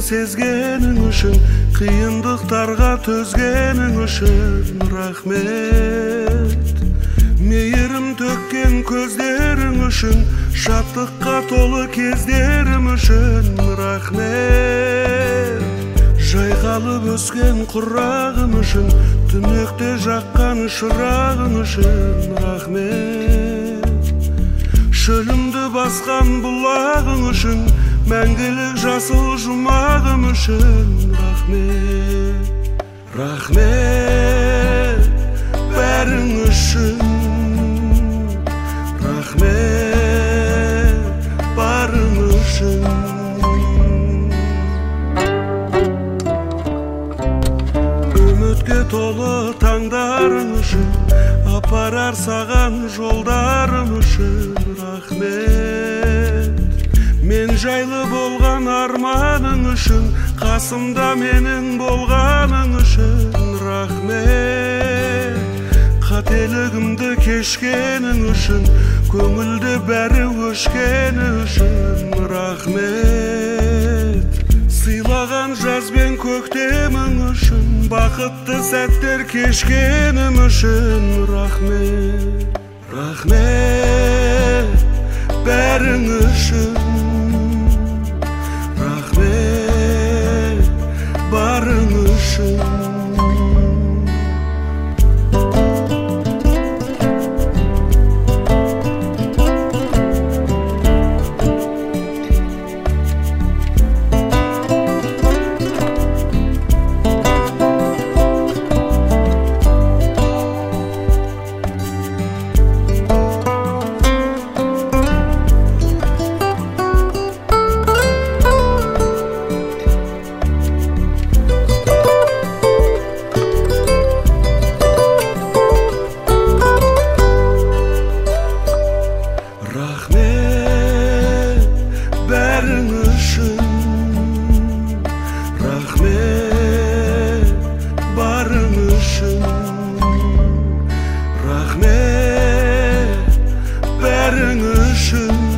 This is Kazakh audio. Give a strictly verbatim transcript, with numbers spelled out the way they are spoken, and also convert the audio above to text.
сезгениң үшін, қиындықтарға төзгениң үшін рахмет. Мейірім төккен көздерің үшін, шаттыққа толы кездерім үшін рахмет. Жайқалып өскен құрағым үшін, түнекте жаққан шырағым үшін рахмет. Шөлімді басқан бұлағың үшін, мәңгілік жасыл жұмағым үшін рахмет. Рахмет бәрің үшін, рахмет барың үшін. Үмітке толы таңдарың үшін, апарар саған жолдарым үшін рахмет. Мен жайлы болған арманың үшін, қасымда менің болғаның үшін рахмет. Қателігімді кешкенің үшін, көңілді бәрі өшкені үшін рахмет. Сыйлаған жаз бен көктемің үшін, бақытты сәттер кешкенім үшін рахмет. Рахмет бәрің үшін, рахмет барың үшін. Рахмет бәрің үшін, рахмет барың үшін, рахмет бәрің үшін.